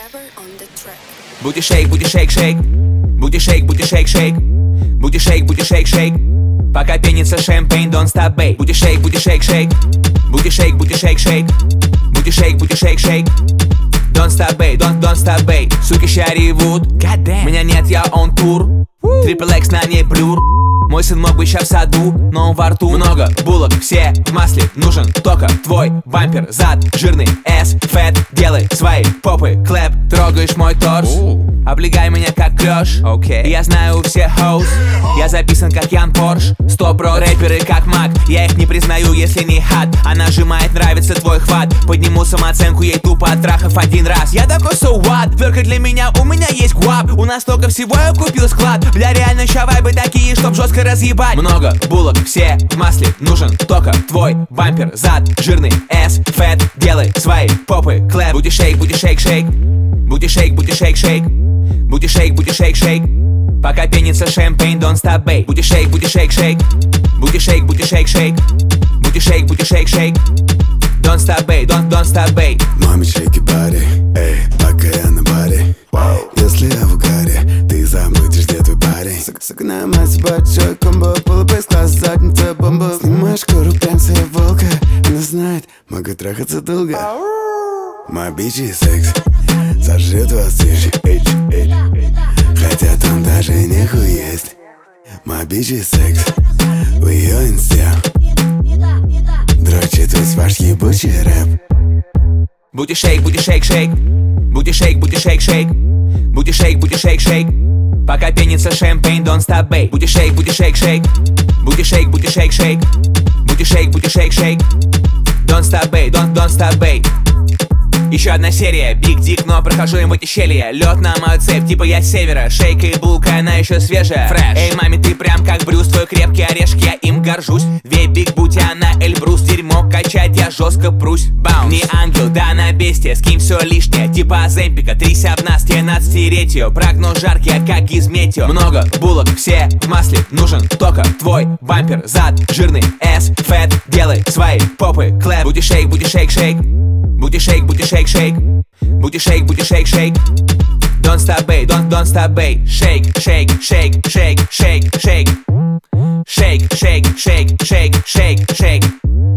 Booty shake, booty shake, shake. Booty shake, booty shake, shake. Booty shake, booty shake, shake. Пока пенится шампейн, don't stop, babe. Booty shake, booty shake, shake. Booty shake, booty shake, shake. Booty shake, booty shake, shake. Don't stop, babe, don't stop, babe. Суки ща ревут. Меня нет, я on тур. Triple X на ней блюр. Мой сын мог бы ща в саду, но он во рту. Много булок, все в масле. Нужен только твой бампер. Зад жирный, S, фэт. Делай свои попы, клэп. Трогаешь мой торс. Облегай меня как клёш. Я знаю у всех хоус. Я записан как Ян Порш. 100 бро, рэперы как маг. Я их не признаю, если не хат. Она сжимает, нравится твой хват. Подниму самооценку ей тупо от трахов один раз. Я такой so what? Только для меня, у меня есть гуап. У нас столько всего, я купил склад. Бля, реально ща вайбы такие, чтоб жестко разъебать. Много булок, все в масле. Нужен только твой бампер. Зад жирный, S, фэт. Делай свои попы, клэп. Booty shake, booty shake, shake. Booty shake, booty shake, shake. Booty shake, booty shake, shake. Пока пенится шампейн, don't stop, babe. Booty shake, booty shake, shake. Booty shake, booty shake, shake. Booty shake, booty shake, shake. Don't stop, babe, don't stop, babe. Маме, shake your body, эй, пока я на баре. Если я в угаре, ты забудешь, где твой парень. Сука, на массе большой комбо, полупейс-класс, задница бомба. Снимаешь шкуру, прям своя волка. Она знает, могу трахаться долго. My bitch is секс, сожрет вас тише, хотя там даже нехуй есть. My bitch is секс, в ее инсте дрочит весь ваш ебучий рэп. Booty shake, booty shake, shake. Booty shake, booty shake, shake. Booty shake, booty shake, shake. Пока пенится шампейн, don't stop, babe. Booty shake, booty shake, shake. Booty shake, booty shake, shake. Booty shake, booty shake, shake. Don't stop, babe, don't stop, babe. Еще одна серия, Big Dick, но прохожу им в эти щели. Лед на мою цепь, типа я с севера. Шейка и булка, она еще свежая. Фрэш. Эй, маме, ты прям как Брюс, твой крепкий орешек, я им горжусь. Две Big Booty, она Эльбрус. Дерьмо качать, я жестко прусь. Баунс. Не ангел, да на бестия, скинь все лишнее, типа Аземпика. Трись об нас, тебе надо стереть ее. Прогноз жаркий, я как из метео. Много булок, все в масле. Нужен только твой бампер. Зад жирный, S, фэт. Делай свои попы, клэп. Booty shake, booty shake, shake. Booty shake, booty shake, shake. Booty shake, booty shake, shake. Don't stop, babe, don't stop, babe. Shake, shake, shake, shake, shake, shake. Shake, shake, shake, shake, shake, shake.